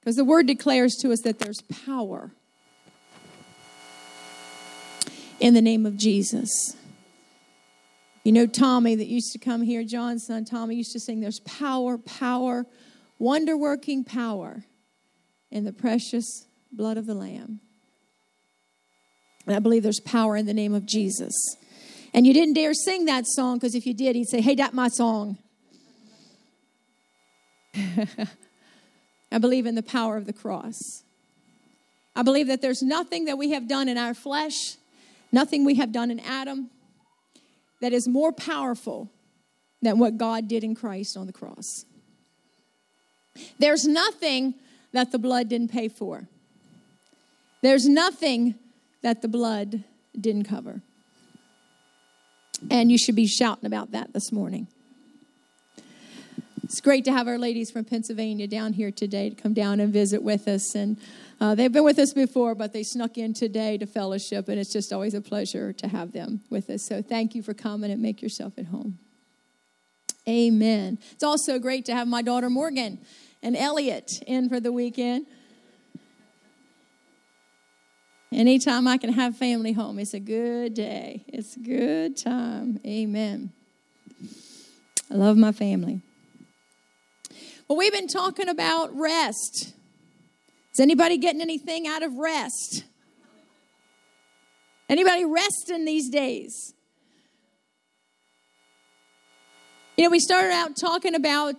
Because the word declares to us that there's power in the name of Jesus. You know Tommy that used to come here, John's son Tommy, used to sing, there's power, power, wonder-working power in the precious blood of the Lamb. And I believe there's power in the name of Jesus. And you didn't dare sing that song, because if you did, he'd say, hey, that's my song. I believe in the power of the cross. I believe that there's nothing that we have done in our flesh, nothing we have done in Adam, that is more powerful than what God did in Christ on the cross. There's nothing that the blood didn't pay for. There's nothing that the blood didn't cover. And you should be shouting about that this morning. It's great to have our ladies from Pennsylvania down here today to come down and visit with us. And they've been with us before, but they snuck in today to fellowship. And it's just always a pleasure to have them with us. So thank you for coming, and make yourself at home. Amen. It's also great to have my daughter Morgan and Elliot in for the weekend. Anytime I can have family home, it's a good day. It's a good time. Amen. I love my family. Well, we've been talking about rest. Is anybody getting anything out of rest? Anybody resting these days? You know, we started out talking about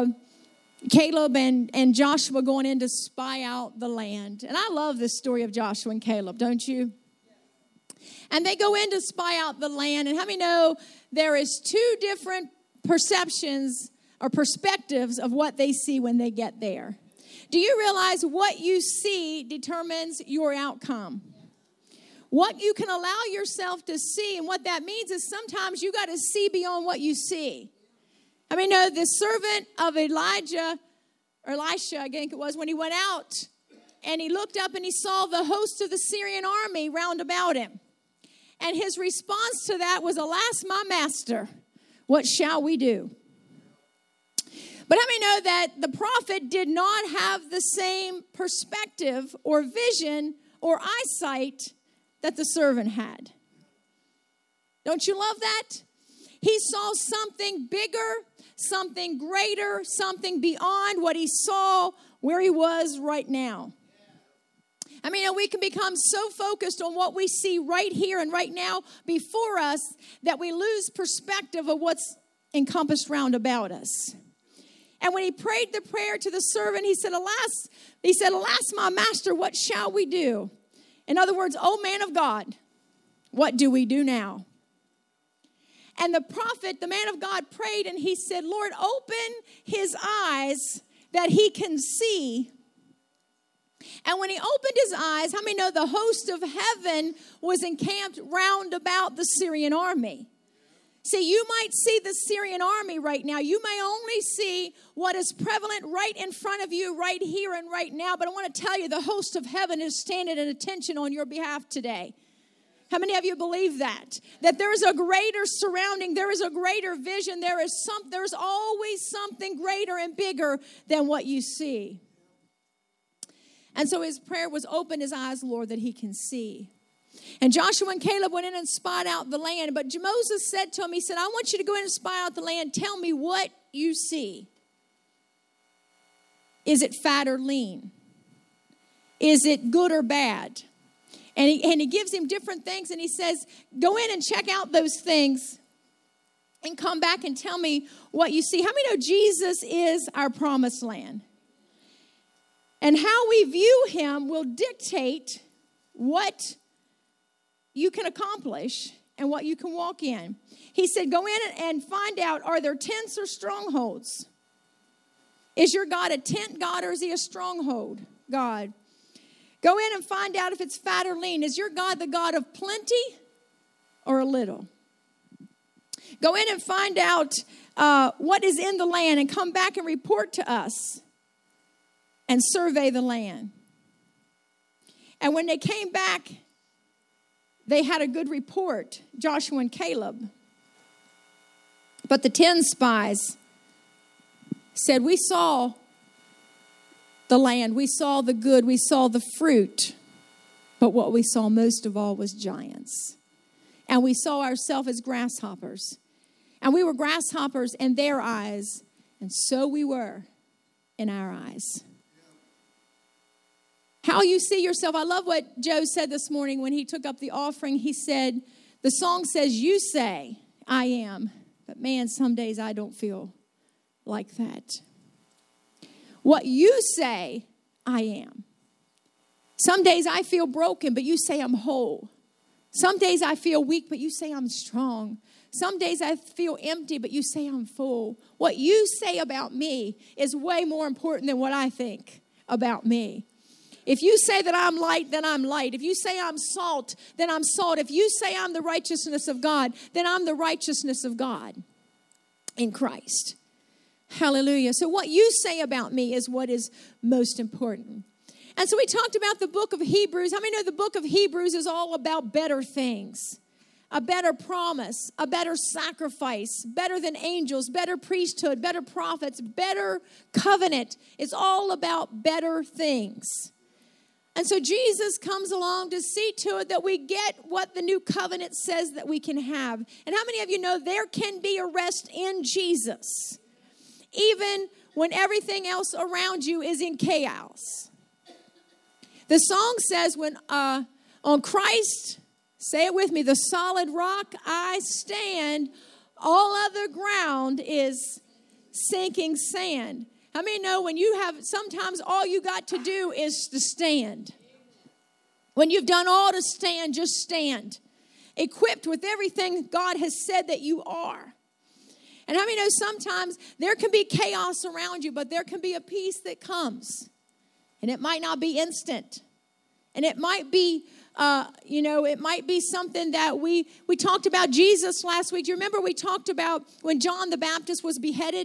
Caleb and Joshua going in to spy out the land. And I love this story of Joshua and Caleb, don't you? And they go in to spy out the land. And how many know there is two different perceptions or perspectives of what they see when they get there? Do you realize what you see determines your outcome? What you can allow yourself to see, and what that means is sometimes you got to see beyond what you see. I mean, no, the servant of Elisha, I think it was, when he went out and he looked up and he saw the host of the Syrian army round about him. And his response to that was, alas, my master, what shall we do? But how many know that the prophet did not have the same perspective or vision or eyesight that the servant had? Don't you love that? He saw something bigger, something greater, something beyond what he saw where he was right now. I mean, we can become so focused on what we see right here and right now before us that we lose perspective of what's encompassed round about us. And when he prayed the prayer to the servant, he said, alas, my master, what shall we do? In other words, oh man of God, what do we do now? And the prophet, the man of God, prayed and he said, Lord, open his eyes that he can see. And when he opened his eyes, how many know the host of heaven was encamped round about the Syrian army? See, you might see the Syrian army right now. You may only see what is prevalent right in front of you, right here and right now. But I want to tell you, the host of heaven is standing at attention on your behalf today. How many of you believe that? That there is a greater surrounding, there is a greater vision, there's always something greater and bigger than what you see. And so his prayer was, open his eyes, Lord, that he can see. And Joshua and Caleb went in and spied out the land. But Moses said to him, he said, I want you to go in and spy out the land. Tell me what you see. Is it fat or lean? Is it good or bad? And he gives him different things, and he says, go in and check out those things and come back and tell me what you see. How many know Jesus is our promised land? And how we view him will dictate what you can accomplish and what you can walk in. He said, go in and find out, are there tents or strongholds? Is your God a tent God, or is he a stronghold God? Go in and find out if it's fat or lean. Is your God the God of plenty or a little? Go in and find out what is in the land and come back and report to us and survey the land. And when they came back, they had a good report, Joshua and Caleb. But the 10 spies said, we saw the land. We saw the good. We saw the fruit. But what we saw most of all was giants. And we saw ourselves as grasshoppers. And we were grasshoppers in their eyes. And so we were in our eyes. How you see yourself. I love what Joe said this morning when he took up the offering. He said, the song says, you say, I am. But man, some days I don't feel like that. What you say, I am. Some days I feel broken, but you say I'm whole. Some days I feel weak, but you say I'm strong. Some days I feel empty, but you say I'm full. What you say about me is way more important than what I think about me. If you say that I'm light, then I'm light. If you say I'm salt, then I'm salt. If you say I'm the righteousness of God, then I'm the righteousness of God in Christ. Hallelujah. So what you say about me is what is most important. And so we talked about the book of Hebrews. How many know the book of Hebrews is all about better things? A better promise, a better sacrifice, better than angels, better priesthood, better prophets, better covenant. It's all about better things. And so Jesus comes along to see to it that we get what the new covenant says that we can have. And how many of you know there can be a rest in Jesus, even when everything else around you is in chaos? The song says, when on Christ, say it with me, the solid rock I stand, all other ground is sinking sand. How many know when you have, sometimes all you got to do is to stand. When you've done all to stand, just stand. Equipped with everything God has said that you are. And how many know sometimes there can be chaos around you, but there can be a peace that comes. And it might not be instant. And it might be, it might be something that we talked about Jesus last week. Do you remember we talked about when John the Baptist was beheaded?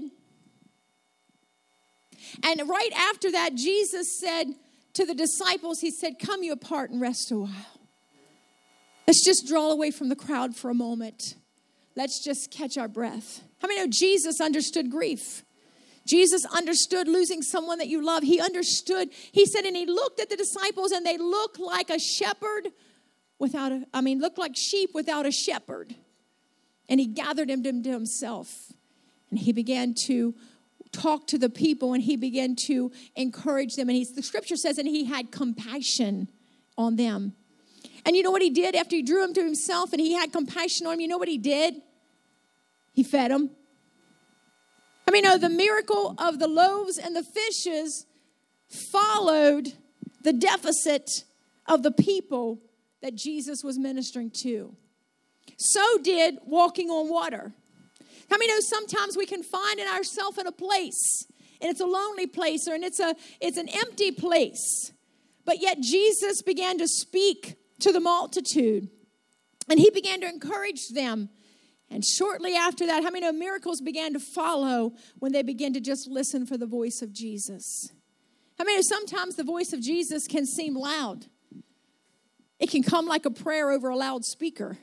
And right after that, Jesus said to the disciples, he said, come you apart and rest a while. Let's just draw away from the crowd for a moment. Let's just catch our breath. How many know Jesus understood grief? Jesus understood losing someone that you love. He understood. He said, and he looked at the disciples and they looked like a shepherd looked like sheep without a shepherd. And he gathered them to himself. And he began to talk to the people and he began to encourage them. And the scripture says, and he had compassion on them. And you know what he did after he drew them to himself and he had compassion on them? You know what he did? He fed them. I mean, the miracle of the loaves and the fishes followed the deficit of the people that Jesus was ministering to. So did walking on water. How many know sometimes we can find in ourselves in a place, and it's a lonely place, or it's an empty place. But yet Jesus began to speak to the multitude, and he began to encourage them. And shortly after that, how many know miracles began to follow when they began to just listen for the voice of Jesus? How many know sometimes the voice of Jesus can seem loud? It can come like a prayer over a loudspeaker.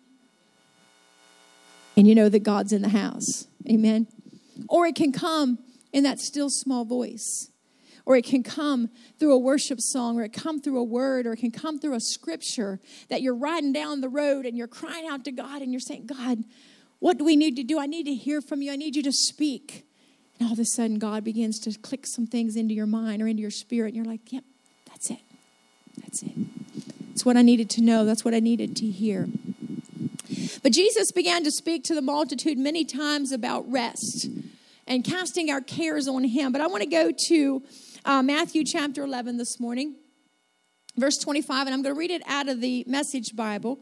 And you know that God's in the house. Amen. Or it can come in that still small voice. Or it can come through a worship song, or it can come through a word, or it can come through a scripture that you're riding down the road and you're crying out to God and you're saying, God, what do we need to do? I need to hear from you. I need you to speak. And all of a sudden, God begins to click some things into your mind or into your spirit. And you're like, yep, that's it. That's it. That's what I needed to know. That's what I needed to hear. But Jesus began to speak to the multitude many times about rest and casting our cares on him. But I want to go to Matthew chapter 11 this morning, verse 25, and I'm going to read it out of the Message Bible.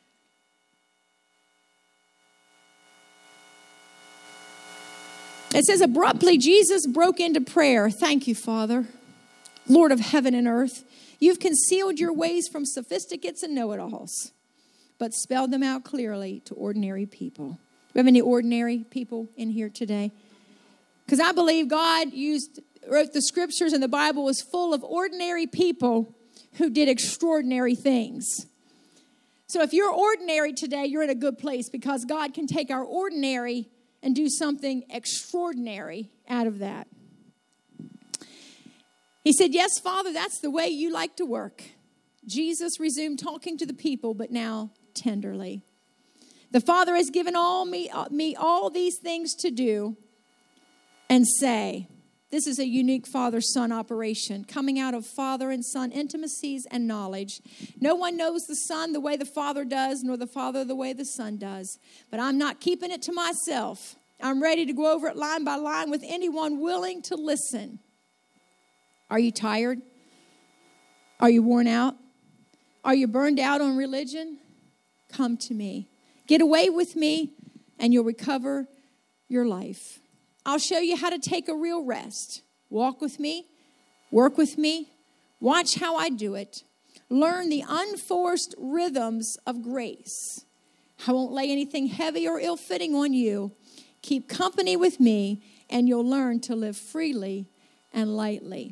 It says, abruptly, Jesus broke into prayer. Thank you, Father, Lord of heaven and earth. You've concealed your ways from sophisticates and know-it-alls, but spelled them out clearly to ordinary people. Do we have any ordinary people in here today? Because I believe God wrote the scriptures, and the Bible was full of ordinary people who did extraordinary things. So if you're ordinary today, you're in a good place, because God can take our ordinary and do something extraordinary out of that. He said, yes, Father, that's the way you like to work. Jesus resumed talking to the people, but now tenderly. The Father has given me all these things to do and say. This is a unique father-son operation, coming out of father and son intimacies and knowledge. No one knows the Son the way the Father does, nor the Father the way the Son does. But I'm not keeping it to myself. I'm ready to go over it line by line with anyone willing to listen. Are you tired? Are you worn out? Are you burned out on religion? Come to me. Get away with me, and you'll recover your life. I'll show you how to take a real rest. Walk with me. Work with me. Watch how I do it. Learn the unforced rhythms of grace. I won't lay anything heavy or ill-fitting on you. Keep company with me, and you'll learn to live freely and lightly.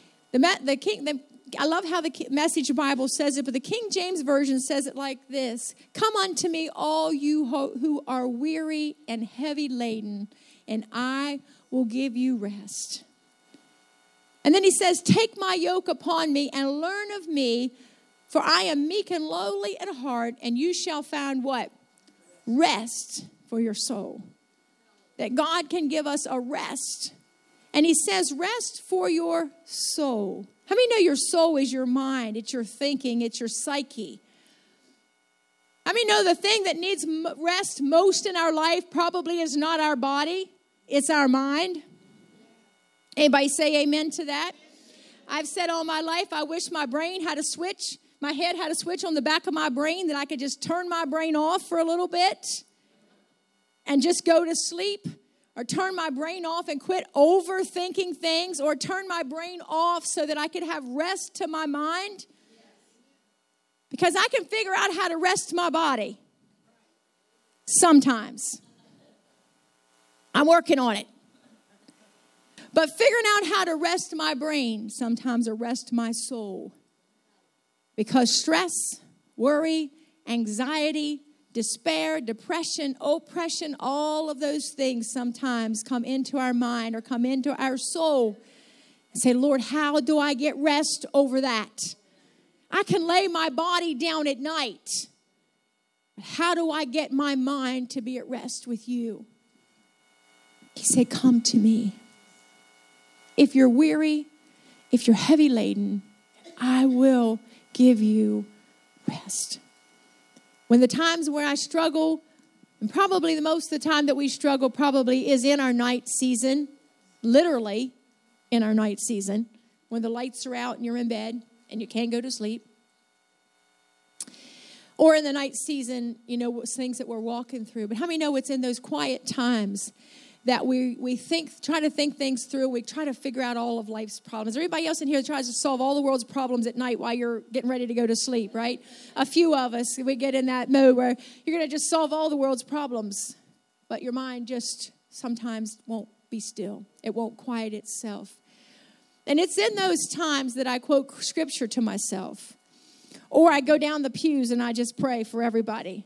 I love how the Message Bible says it, but the King James Version says it like this. Come unto me, all you who are weary and heavy laden, and I will give you rest. And then he says, take my yoke upon me and learn of me, for I am meek and lowly in heart, and you shall find what? Rest for your soul. That God can give us a rest. And he says, rest for your soul. How many know your soul is your mind? It's your thinking. It's your psyche. How many know the thing that needs rest most in our life probably is not our body? It's our mind. Anybody say amen to that? I've said all my life, I wish my brain had a switch. My head had a switch on the back of my brain that I could just turn my brain off for a little bit and just go to sleep. Or turn my brain off and quit overthinking things. Or turn my brain off so that I could have rest to my mind. Because I can figure out how to rest my body. Sometimes. I'm working on it. But figuring out how to rest my brain, sometimes arrest my soul. Because stress, worry, anxiety, despair, depression, oppression, all of those things sometimes come into our mind or come into our soul. And say, Lord, how do I get rest over that? I can lay my body down at night. But how do I get my mind to be at rest with you? He said, come to me. If you're weary, if you're heavy laden, I will give you rest. When the times where I struggle, and probably the most of the time that we struggle probably is in our night season, literally in our night season, when the lights are out and you're in bed and you can't go to sleep. Or in the night season, you know, things that we're walking through. But how many know it's in those quiet times that we try to think things through. We try to figure out all of life's problems. Everybody else in here tries to solve all the world's problems at night while you're getting ready to go to sleep, right? A few of us, we get in that mode where you're going to just solve all the world's problems. But your mind just sometimes won't be still. It won't quiet itself. And it's in those times that I quote scripture to myself. Or I go down the pews and I just pray for everybody.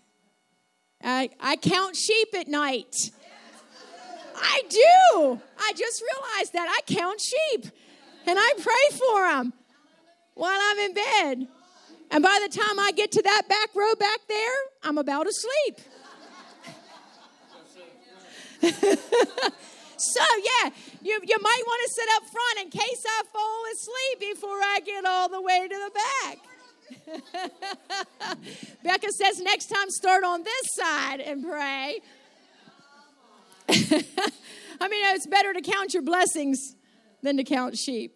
I count sheep at night. I do. I just realized that. I count sheep. And I pray for them while I'm in bed. And by the time I get to that back row back there, I'm about to sleep. So, yeah, you might want to sit up front in case I fall asleep before I get all the way to the back. Becca says next time start on this side and pray. I mean, it's better to count your blessings than to count sheep.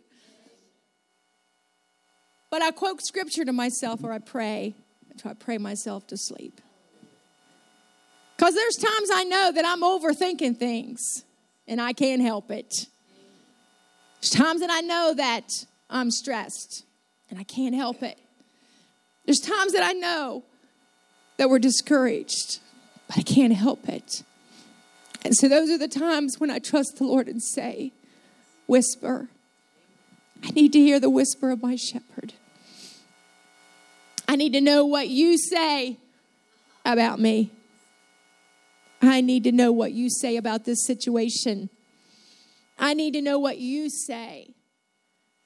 But I quote scripture to myself or I pray. I pray myself to sleep. Because there's times I know that I'm overthinking things and I can't help it. There's times that I know that I'm stressed and I can't help it. There's times that I know that we're discouraged, but I can't help it. And so those are the times when I trust the Lord and say, whisper. I need to hear the whisper of my shepherd. I need to know what you say about me. I need to know what you say about this situation. I need to know what you say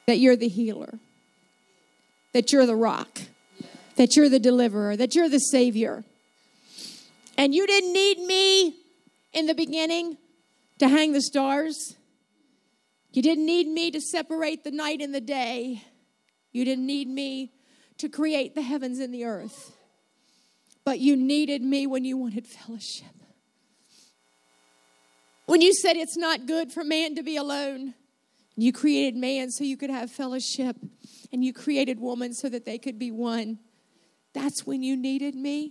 that you're the healer, that you're the rock, that you're the deliverer, that you're the Savior. And you didn't need me in the beginning to hang the stars. You didn't need me to separate the night and the day. You didn't need me to create the heavens and the earth. But you needed me when you wanted fellowship. When you said it's not good for man to be alone. You created man so you could have fellowship. And you created woman so that they could be one. That's when you needed me.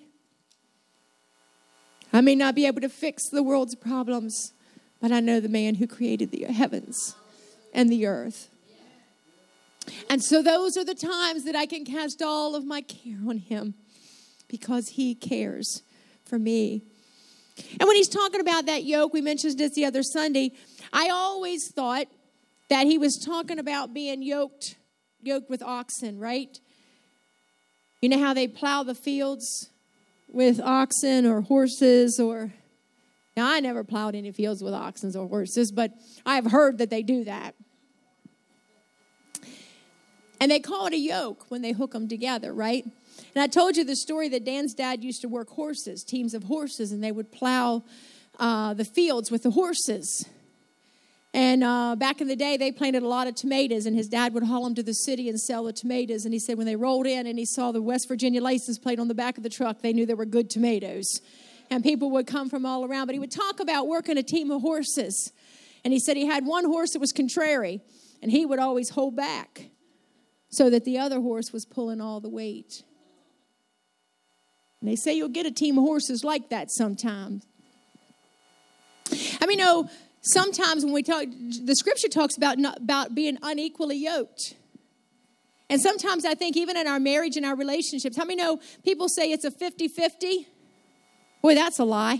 I may not be able to fix the world's problems, but I know the man who created the heavens and the earth. And so those are the times that I can cast all of my care on him because he cares for me. And when he's talking about that yoke, we mentioned this the other Sunday, I always thought that he was talking about being yoked with oxen, right? You know how they plow the fields with oxen or horses or... Now, I never plowed any fields with oxen or horses, but I've heard that they do that. And they call it a yoke when they hook them together, right? And I told you the story that Dan's dad used to work horses, teams of horses, and they would plow the fields with the horses. And back in the day, they planted a lot of tomatoes, and his dad would haul them to the city and sell the tomatoes. And he said when they rolled in and he saw the West Virginia license plate on the back of the truck, they knew they were good tomatoes. And people would come from all around. But he would talk about working a team of horses. And he said he had one horse that was contrary, and he would always hold back so that the other horse was pulling all the weight. And they say you'll get a team of horses like that sometimes. I mean, sometimes when we talk, the scripture talks about being unequally yoked. And sometimes I think even in our marriage and our relationships, how many know people say it's a 50-50? Boy, that's a lie.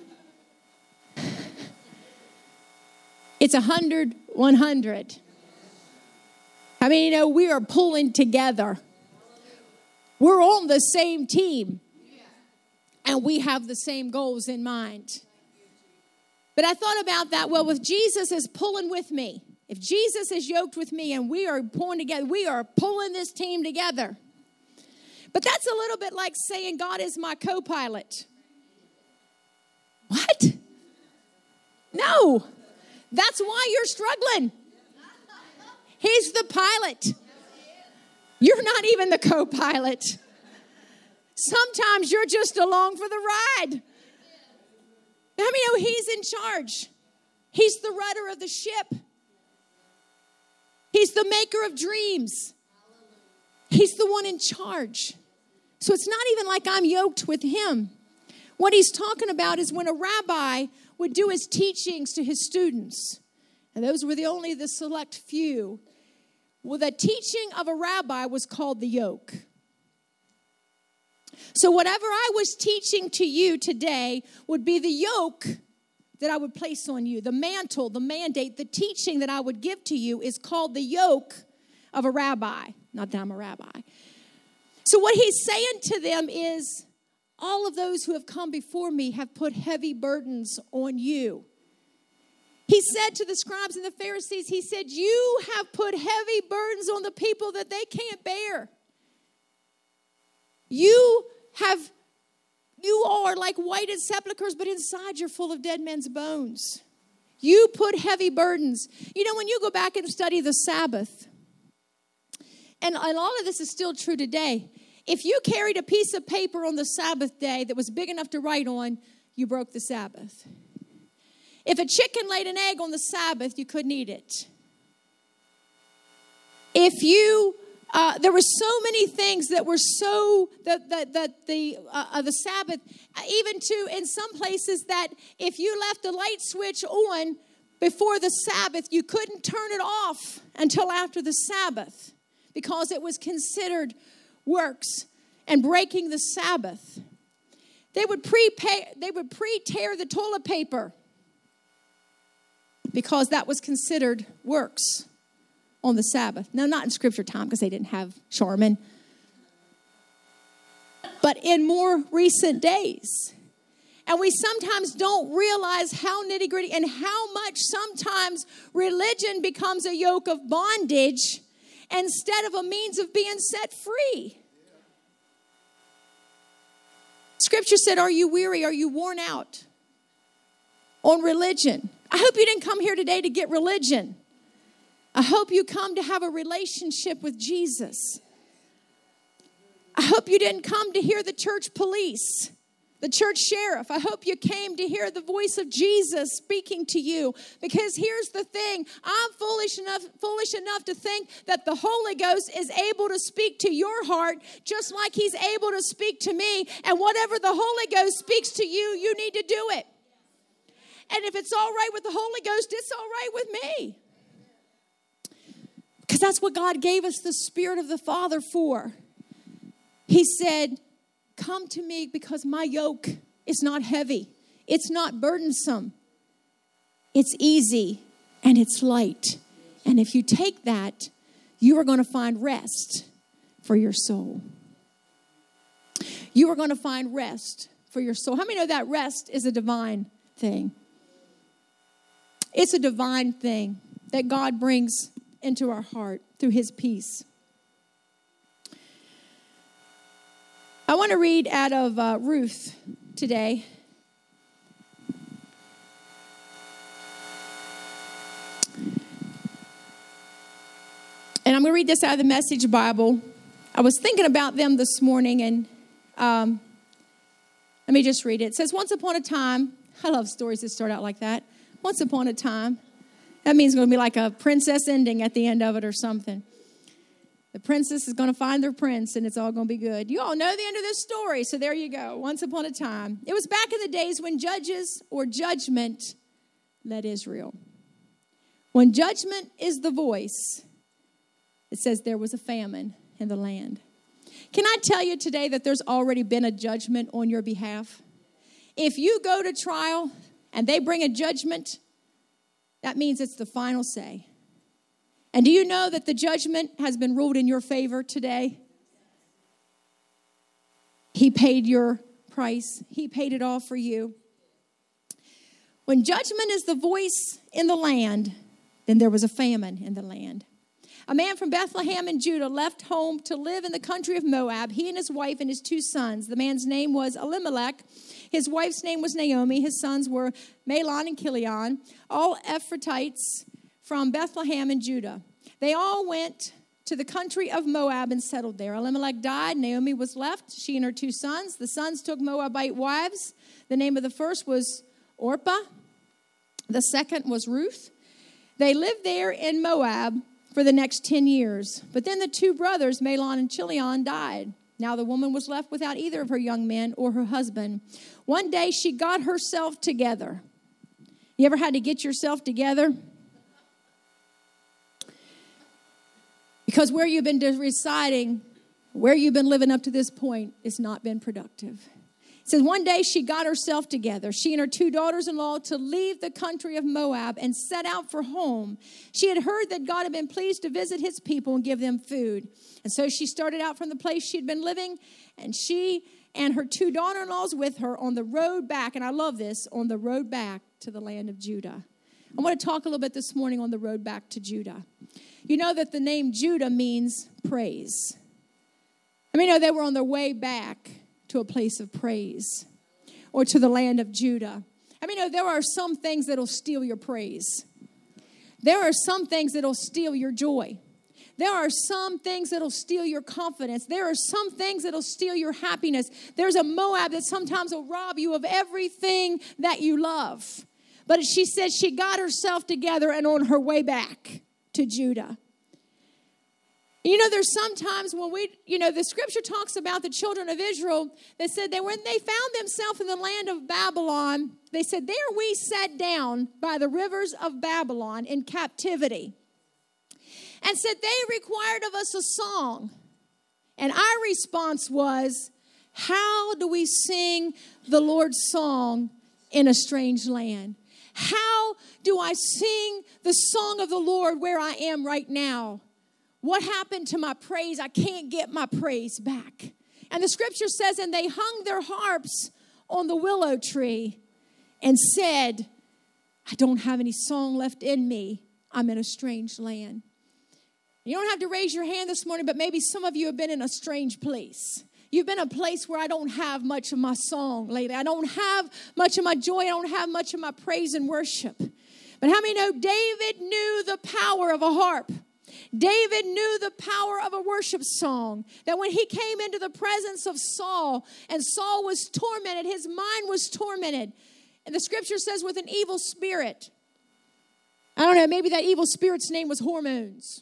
It's 100-100. I mean, we are pulling together. We're on the same team. And we have the same goals in mind. But I thought about that. Well, with Jesus is pulling with me. If Jesus is yoked with me and we are pulling together, we are pulling this team together. But that's a little bit like saying God is my co-pilot. What? No. That's why you're struggling. He's the pilot. You're not even the co-pilot. Sometimes you're just along for the ride. How many know he's in charge? He's the rudder of the ship. He's the maker of dreams. He's the one in charge. So it's not even like I'm yoked with him. What he's talking about is when a rabbi would do his teachings to his students, and those were only the select few. Well, the teaching of a rabbi was called the yoke. So whatever I was teaching to you today would be the yoke that I would place on you. The mantle, the mandate, the teaching that I would give to you is called the yoke of a rabbi. Not that I'm a rabbi. So what he's saying to them is, all of those who have come before me have put heavy burdens on you. He said to the scribes and the Pharisees, he said, you have put heavy burdens on the people that they can't bear. You are like whited sepulchres, but inside you're full of dead men's bones. You put heavy burdens. You know, when you go back and study the Sabbath, and all of this is still true today, if you carried a piece of paper on the Sabbath day that was big enough to write on, you broke the Sabbath. If a chicken laid an egg on the Sabbath, you couldn't eat it. If you, there were so many things that were so, the Sabbath, even to in some places that if you left the light switch on before the Sabbath, you couldn't turn it off until after the Sabbath because it was considered works and breaking the Sabbath. They would pre-tear the toilet paper because that was considered works on the Sabbath. Now, not in scripture time because they didn't have Charmin, but in more recent days. And we sometimes don't realize how nitty-gritty and how much sometimes religion becomes a yoke of bondage instead of a means of being set free. Scripture said, are you weary? Are you worn out on religion? I hope you didn't come here today to get religion. I hope you come to have a relationship with Jesus. I hope you didn't come to hear the church police, the church sheriff. I hope you came to hear the voice of Jesus speaking to you. Because here's the thing. I'm foolish enough to think that the Holy Ghost is able to speak to your heart just like he's able to speak to me. And whatever the Holy Ghost speaks to you, you need to do it. And if it's all right with the Holy Ghost, it's all right with me. Because that's what God gave us the Spirit of the Father for. He said, come to me because my yoke is not heavy. It's not burdensome. It's easy and it's light. And if you take that, you are going to find rest for your soul. You are going to find rest for your soul. How many know that rest is a divine thing? It's a divine thing that God brings into our heart through his peace. I want to read out of Ruth today. And I'm going to read this out of the Message Bible. I was thinking about them this morning, and let me just read it. It says, once upon a time, I love stories that start out like that. Once upon a time. That means it's going to be like a princess ending at the end of it or something. The princess is going to find their prince, and it's all going to be good. You all know the end of this story, so there you go. Once upon a time. It was back in the days when judges or judgment led Israel. When judgment is the voice, it says there was a famine in the land. Can I tell you today that there's already been a judgment on your behalf? If you go to trial and they bring a judgment, that means it's the final say. And do you know that the judgment has been ruled in your favor today? He paid your price. He paid it all for you. When judgment is the voice in the land, then there was a famine in the land. A man from Bethlehem in Judah left home to live in the country of Moab, he and his wife and his 2 sons. The man's name was Elimelech. His wife's name was Naomi. His sons were Mahlon and Chilion, all Ephrathites from Bethlehem in Judah. They all went to the country of Moab and settled there. Elimelech died. Naomi was left, she and her 2 sons. The sons took Moabite wives. The name of the first was Orpah. The second was Ruth. They lived there in Moab for the next 10 years. But then the 2 brothers, Mahlon and Chilion, died. Now the woman was left without either of her young men or her husband. One day she got herself together. You ever had to get yourself together? Because where you've been residing, where you've been living up to this point, has not been productive. It says one day she got herself together, she and her 2 daughters-in-law, to leave the country of Moab and set out for home. She had heard that God had been pleased to visit his people and give them food. And so she started out from the place she'd been living, and she and her 2 daughter-in-laws with her on the road back, and I love this, on the road back to the land of Judah. I want to talk a little bit this morning on the road back to Judah. You know that the name Judah means praise. I mean, they were on their way back to a place of praise or to the land of Judah. I mean, there are some things that will steal your praise. There are some things that will steal your joy. There are some things that will steal your confidence. There are some things that will steal your happiness. There's a Moab that sometimes will rob you of everything that you love. But she said she got herself together and on her way back to Judah. You know, there's sometimes when the scripture talks about the children of Israel that said that when they found themselves in the land of Babylon, they said, there we sat down by the rivers of Babylon in captivity. And said they required of us a song. And our response was, how do we sing the Lord's song in a strange land? How do I sing the song of the Lord where I am right now? What happened to my praise? I can't get my praise back. And the scripture says, and they hung their harps on the willow tree and said, I don't have any song left in me. I'm in a strange land. You don't have to raise your hand this morning, but maybe some of you have been in a strange place. You've been a place where I don't have much of my song lately. I don't have much of my joy. I don't have much of my praise and worship. But how many know David knew the power of a harp? David knew the power of a worship song. That when he came into the presence of Saul, and Saul was tormented, his mind was tormented. And the scripture says with an evil spirit. I don't know, maybe that evil spirit's name was hormones.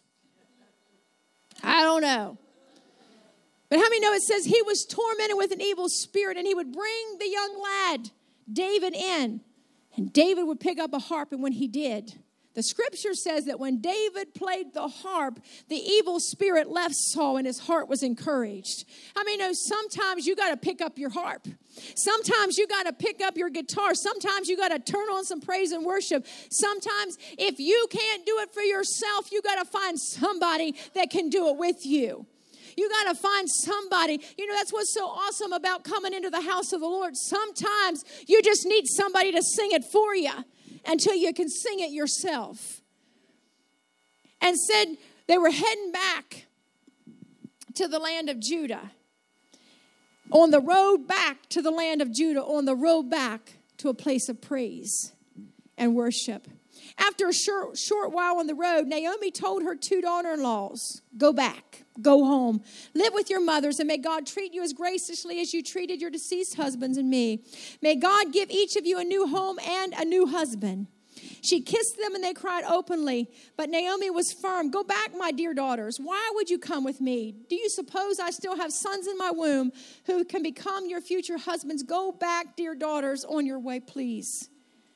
I don't know. But how many know it says he was tormented with an evil spirit, and he would bring the young lad, David, in. And David would pick up a harp, and when he did, the scripture says that when David played the harp, the evil spirit left Saul and his heart was encouraged. I mean, sometimes you got to pick up your harp. Sometimes you got to pick up your guitar. Sometimes you got to turn on some praise and worship. Sometimes if you can't do it for yourself, you got to find somebody that can do it with you. You got to find somebody. You know, that's what's so awesome about coming into the house of the Lord. Sometimes you just need somebody to sing it for you until you can sing it yourself. And said they were heading back to the land of Judah. On the road back to the land of Judah, on the road back to a place of praise and worship. After a short while on the road, Naomi told her 2 daughter-in-laws, go back, go home, live with your mothers, and may God treat you as graciously as you treated your deceased husbands and me. May God give each of you a new home and a new husband. She kissed them and they cried openly, but Naomi was firm. Go back, my dear daughters. Why would you come with me? Do you suppose I still have sons in my womb who can become your future husbands? Go back, dear daughters, on your way, please.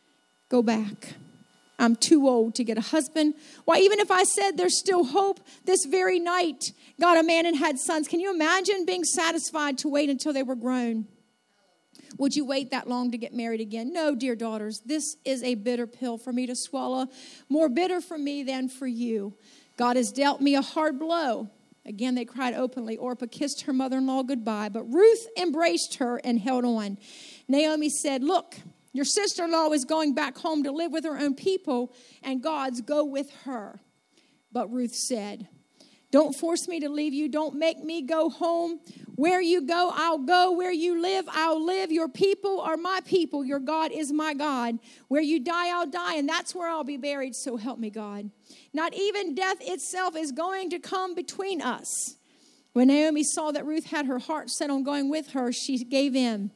Go back. I'm too old to get a husband. Why, even if I said there's still hope, this very night got a man and had sons. Can you imagine being satisfied to wait until they were grown? Would you wait that long to get married again? No, dear daughters, this is a bitter pill for me to swallow, more bitter for me than for you. God has dealt me a hard blow. Again, they cried openly. Orpah kissed her mother-in-law goodbye, but Ruth embraced her and held on. Naomi said, look, your sister-in-law is going back home to live with her own people, and God's go with her. But Ruth said, don't force me to leave you. Don't make me go home. Where you go, I'll go. Where you live, I'll live. Your people are my people. Your God is my God. Where you die, I'll die, and that's where I'll be buried. So help me, God. Not even death itself is going to come between us. When Naomi saw that Ruth had her heart set on going with her, she gave in.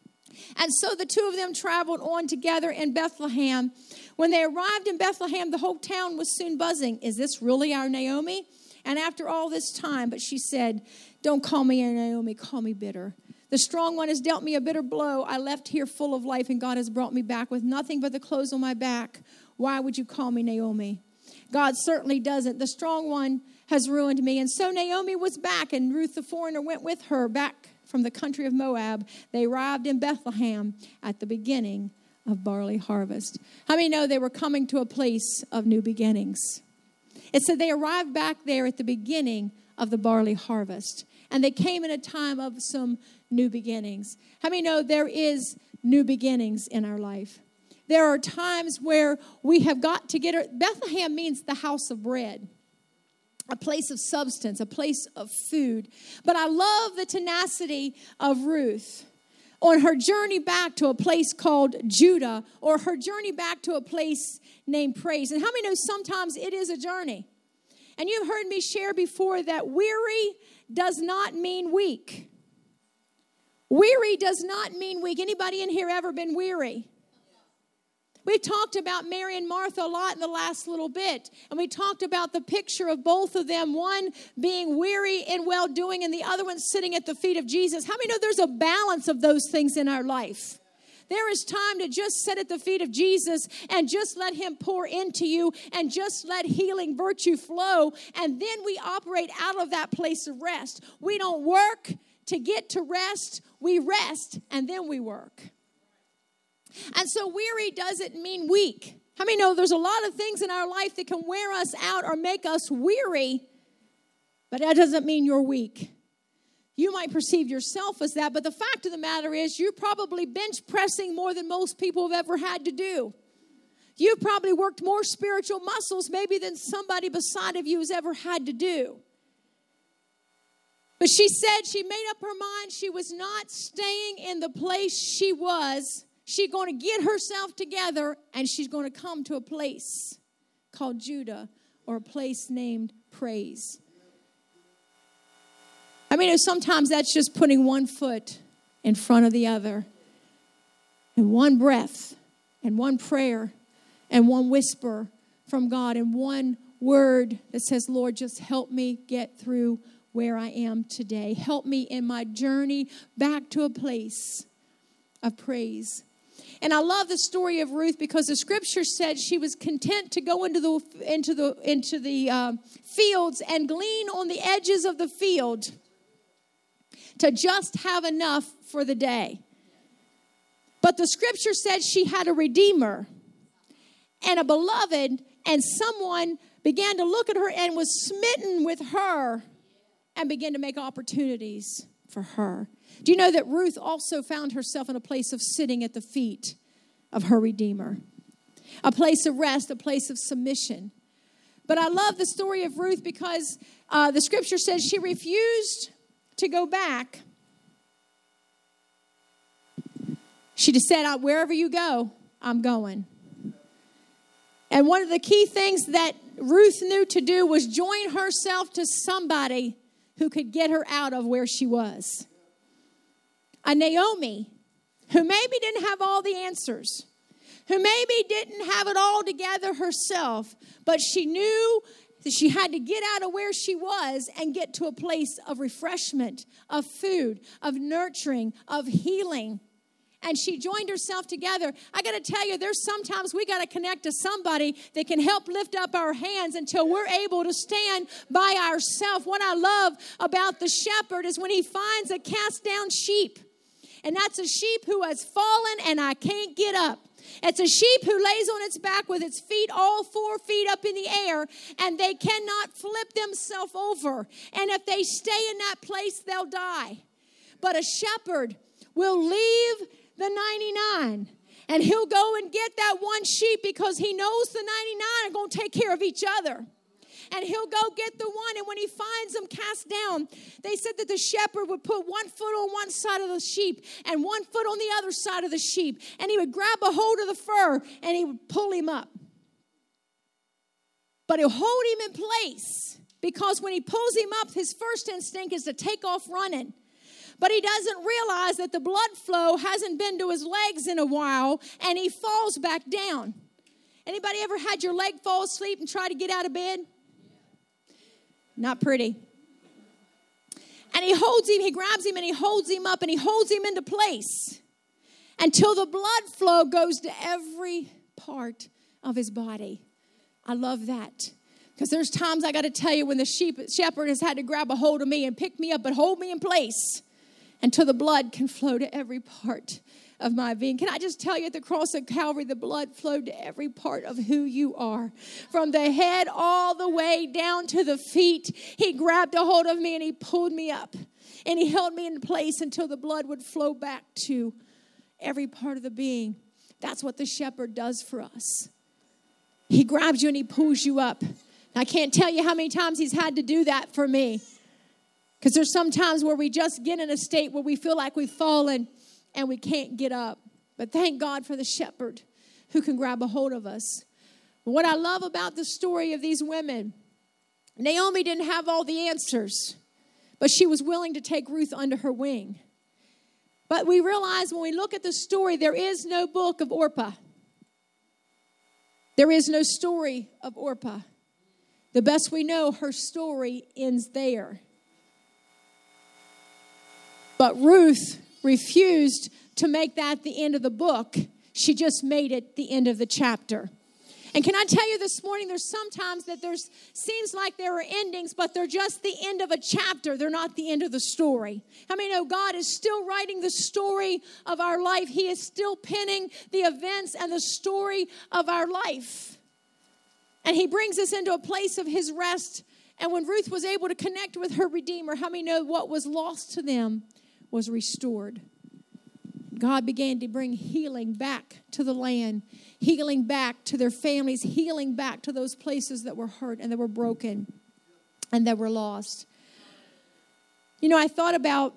And so the two of them traveled on together in Bethlehem. When they arrived in Bethlehem, the whole town was soon buzzing. Is this really our Naomi? And after all this time, but she said, don't call me Naomi, call me bitter. The strong one has dealt me a bitter blow. I left here full of life, and God has brought me back with nothing but the clothes on my back. Why would you call me Naomi? God certainly doesn't. The strong one has ruined me. And so Naomi was back, and Ruth the foreigner went with her back from the country of Moab. They arrived in Bethlehem at the beginning of barley harvest. How many know they were coming to a place of new beginnings? It said they arrived back there at the beginning of the barley harvest. And they came in a time of some new beginnings. How many know there is new beginnings in our life? There are times where we have got to get it. Bethlehem means the house of bread. A place of substance, a place of food. But I love the tenacity of Ruth on her journey back to a place called Judah, or her journey back to a place named Praise. And how many know sometimes it is a journey? And you've heard me share before that weary does not mean weak. Weary does not mean weak. Anybody in here ever been weary? We've talked about Mary and Martha a lot in the last little bit. And we talked about the picture of both of them, one being weary in well-doing and the other one sitting at the feet of Jesus. How many know there's a balance of those things in our life? There is time to just sit at the feet of Jesus and just let him pour into you and just let healing virtue flow. And then we operate out of that place of rest. We don't work to get to rest. We rest and then we work. And so weary doesn't mean weak. How many know there's a lot of things in our life that can wear us out or make us weary, but that doesn't mean you're weak. You might perceive yourself as that, but the fact of the matter is you're probably bench pressing more than most people have ever had to do. You've probably worked more spiritual muscles maybe than somebody beside of you has ever had to do. But she said she made up her mind she was not staying in the place she was. She's going to get herself together, and she's going to come to a place called Judah, or a place named praise. I mean, sometimes that's just putting one foot in front of the other, and one breath, and one prayer, and one whisper from God, and one word that says, Lord, just help me get through where I am today. Help me in my journey back to a place of praise. And I love the story of Ruth because the scripture said she was content to go into the fields and glean on the edges of the field to just have enough for the day. But the scripture said she had a redeemer and a beloved, and someone began to look at her and was smitten with her and began to make opportunities for her. Do you know that Ruth also found herself in a place of sitting at the feet of her Redeemer? A place of rest, a place of submission. But I love the story of Ruth because the scripture says she refused to go back. She just said, wherever you go, I'm going. And one of the key things that Ruth knew to do was join herself to somebody who could get her out of where she was. A Naomi, who maybe didn't have all the answers, who maybe didn't have it all together herself, but she knew that she had to get out of where she was and get to a place of refreshment, of food, of nurturing, of healing. And she joined herself together. I got to tell you, there's sometimes we got to connect to somebody that can help lift up our hands until we're able to stand by ourselves. What I love about the shepherd is when he finds a cast down sheep. And that's a sheep who has fallen and I can't get up. It's a sheep who lays on its back with its feet, all 4 feet up in the air, and they cannot flip themselves over. And if they stay in that place, they'll die. But a shepherd will leave the 99, and he'll go and get that one sheep because he knows the 99 are going to take care of each other. And he'll go get the one, and when he finds them cast down, they said that the shepherd would put 1 foot on one side of the sheep and 1 foot on the other side of the sheep, and he would grab a hold of the fur, and he would pull him up. But he'll hold him in place because when he pulls him up, his first instinct is to take off running. But he doesn't realize that the blood flow hasn't been to his legs in a while, and he falls back down. Anybody ever had your leg fall asleep and try to get out of bed? Not pretty. And he holds him, he grabs him, and he holds him up, and he holds him into place until the blood flow goes to every part of his body. I love that. Because there's times I got to tell you when the shepherd has had to grab a hold of me and pick me up and hold me in place until the blood can flow to every part of my being. Can I just tell you, at the cross of Calvary, the blood flowed to every part of who you are. From the head all the way down to the feet, he grabbed a hold of me and he pulled me up. And he held me in place until the blood would flow back to every part of the being. That's what the shepherd does for us. He grabs you and he pulls you up. I can't tell you how many times he's had to do that for me. Because there's some times where we just get in a state where we feel like we've fallen and we can't get up. But thank God for the shepherd who can grab a hold of us. What I love about the story of these women, Naomi didn't have all the answers, but she was willing to take Ruth under her wing. But we realize when we look at the story, there is no book of Orpah. There is no story of Orpah. The best we know, her story ends there. But Ruth refused to make that the end of the book. She just made it the end of the chapter. And can I tell you this morning, there's sometimes that seems like there are endings, but they're just the end of a chapter. They're not the end of the story. How many know God is still writing the story of our life? He is still penning the events and the story of our life. And he brings us into a place of his rest. And when Ruth was able to connect with her Redeemer, how many know what was lost to them was restored? God began to bring healing back to the land, healing back to their families, healing back to those places that were hurt and that were broken and that were lost. You know, I thought about,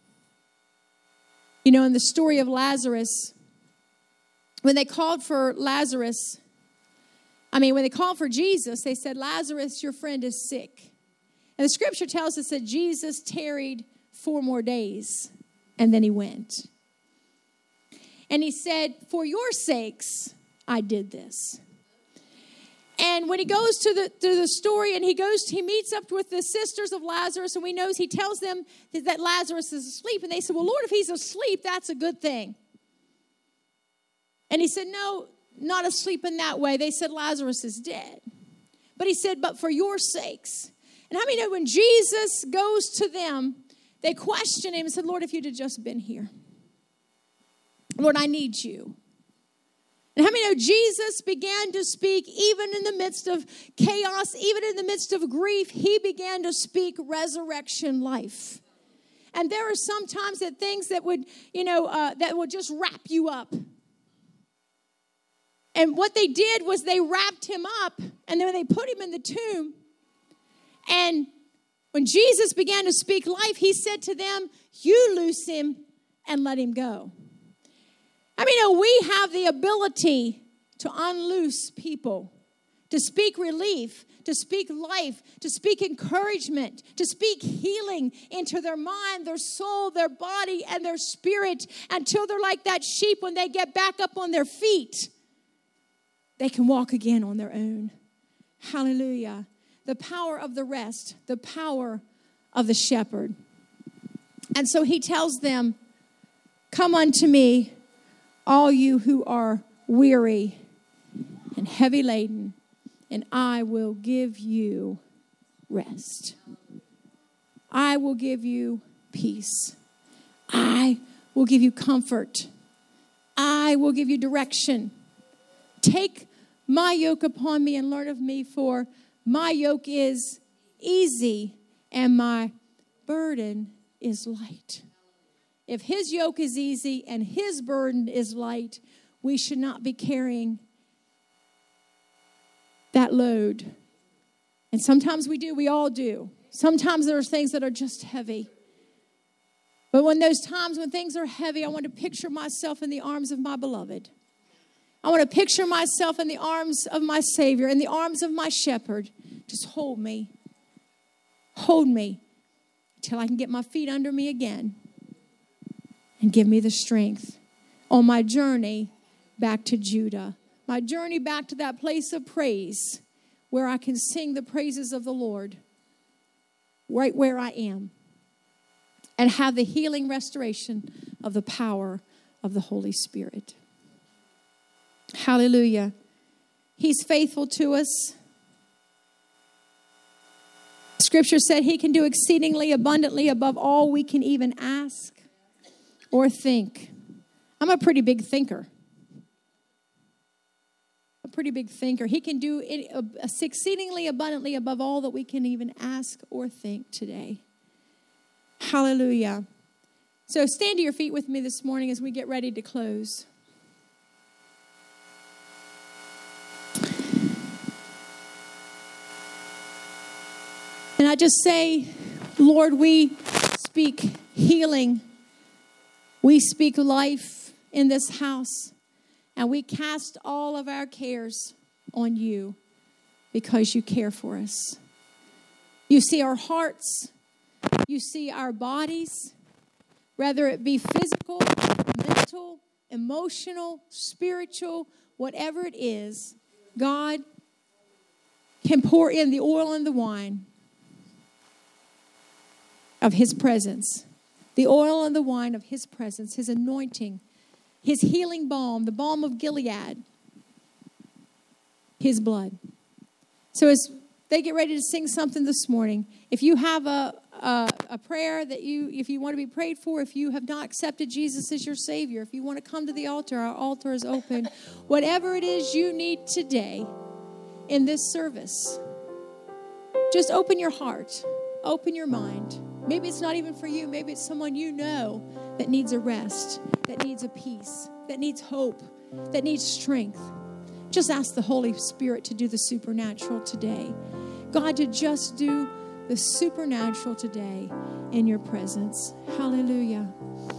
you know, in the story of Lazarus, when they called for Jesus, they said, Lazarus, your friend is sick. And the scripture tells us that Jesus tarried 4 more days, and then he went. And he said, for your sakes, I did this. And when he goes to the story and he meets up with the sisters of Lazarus, and he tells them that Lazarus is asleep. And they said, well, Lord, if he's asleep, that's a good thing. And he said, no, not asleep in that way. They said, Lazarus is dead. But he said, but for your sakes. And how many know when Jesus goes to them, they question him and said, Lord, if you'd have just been here. Lord, I need you. And how many know Jesus began to speak even in the midst of chaos, even in the midst of grief, he began to speak resurrection life. And there are sometimes that things that would, that would just wrap you up. And what they did was they wrapped him up, and then they put him in the tomb. And when Jesus began to speak life, he said to them, you loose him and let him go. I mean, we have the ability to unloose people, to speak relief, to speak life, to speak encouragement, to speak healing into their mind, their soul, their body, and their spirit until they're like that sheep when they get back up on their feet. They can walk again on their own. Hallelujah. The power of the rest, the power of the shepherd. And so he tells them, come unto me, all you who are weary and heavy laden, and I will give you rest. I will give you peace. I will give you comfort. I will give you direction. Take my yoke upon me and learn of me, for my yoke is easy and my burden is light. If his yoke is easy and his burden is light, we should not be carrying that load. And sometimes we do, we all do. Sometimes there are things that are just heavy. But when those times when things are heavy, I want to picture myself in the arms of my beloved. I want to picture myself in the arms of my Savior, in the arms of my shepherd. Just hold me. Hold me till I can get my feet under me again. And give me the strength on my journey back to Judah. My journey back to that place of praise where I can sing the praises of the Lord right where I am. And have the healing restoration of the power of the Holy Spirit. Hallelujah. He's faithful to us. Scripture said he can do exceedingly abundantly above all we can even ask or think. I'm a pretty big thinker. A pretty big thinker. He can do exceedingly abundantly above all that we can even ask or think today. Hallelujah. So stand to your feet with me this morning as we get ready to close. And I just say, Lord, we speak healing. We speak life in this house, and we cast all of our cares on you because you care for us. You see our hearts. You see our bodies, whether it be physical, mental, emotional, spiritual, whatever it is. God can pour in the oil and the wine of his presence. The oil and the wine of his presence, his anointing, his healing balm, the balm of Gilead, his blood. So as they get ready to sing something this morning, if you have a prayer that if you want to be prayed for, if you have not accepted Jesus as your Savior, if you want to come to the altar, our altar is open. Whatever it is you need today in this service, just open your heart, open your mind. Maybe it's not even for you. Maybe it's someone you know that needs a rest, that needs a peace, that needs hope, that needs strength. Just ask the Holy Spirit to do the supernatural today. God, to just do the supernatural today in your presence. Hallelujah.